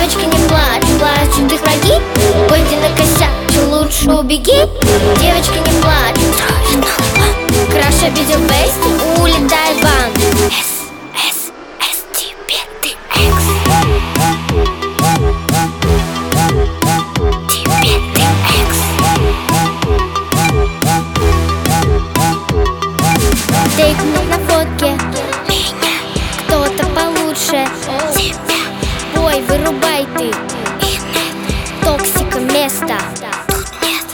Девочки, не плачь, плачут их враги. Ой, ты накосячил, лучше убеги. Девочки, не плачь, краш обидел Бести, улетай в банк. Теперь ты экс. Теперь ты экс. Тыкнуть на фотке меня кто-то получше тебя. Ой, вырубай ты. И нет токсика места. Тут нет.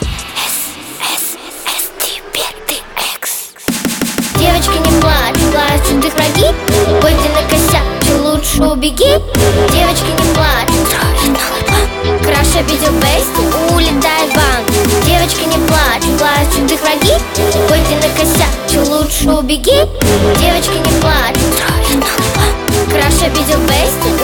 Теперь ты экс. Девочки, не плачь, плачут их враги. Ой, ты накосячил, лучше убеги. Девочки, не плачь, краш обидел Бести, улетай в банк. Девочки, не плачь, плачут их враги. Ой, ты накосячил, лучше убеги. Девочки, не плачь, краш обидел Бести,